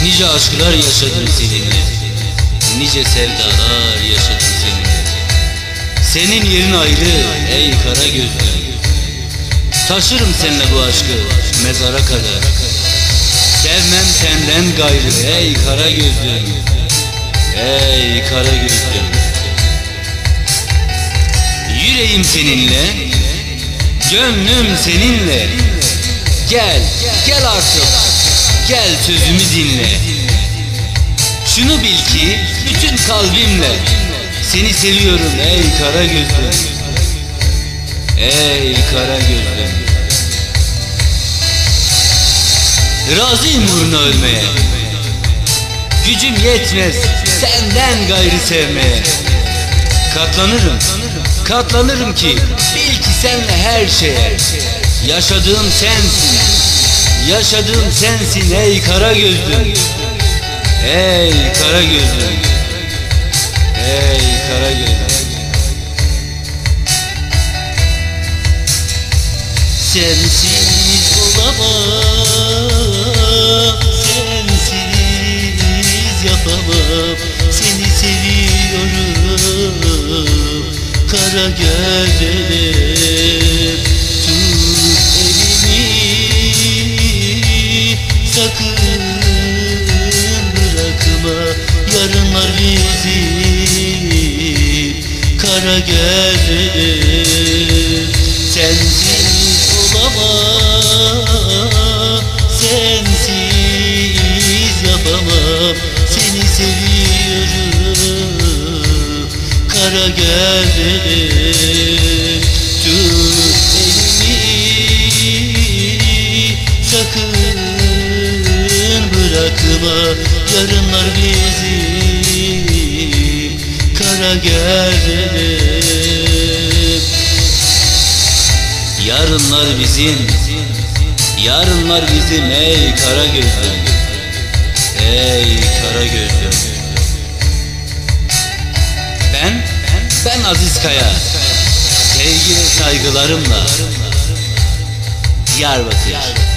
Nice aşklar yaşadım seninle, nice sevdalar yaşadım seninle. Senin yerin ayrı ey kara gözlüm. Taşırım seninle bu aşkı mezara kadar. Sevmem senden gayrı ey kara gözlüm. Ey kara gözlüm. Yüreğim seninle, gönlüm seninle. Gel, gel artık, gel sözümü dinle. Şunu bil ki bütün kalbimle seni seviyorum ey kara gözlüm. Ey kara gözlüm. Razıyım uğruna ölmeye. Gücüm yetmez senden gayrı sevmeye. Katlanırım, katlanırım ki bil ki senle her şeye. Yaşadığım sensin, yaşadığım sensin ey kara gözlüm. Ey kara gözlüm. Ey kara gözlüm. Sensiz olamam, sensiz yapamam. Seni seviyorum kara gözlüm. Tut elimi, sakın bırakma. Yarınlar bizim kara gözlüm. Sensiz olamam, sensiz yapamam. Seni seviyorum kara gözlüm. Tut elimi, sakın bırakma. Yarınlar bizim kara gözlüm. Yarınlar bizim, yarınlar bizim ey kara gözlüm. Ey kara gözlüm. Ben Aziz Kaya. Sevgi ve saygılarımla Diyarbakır.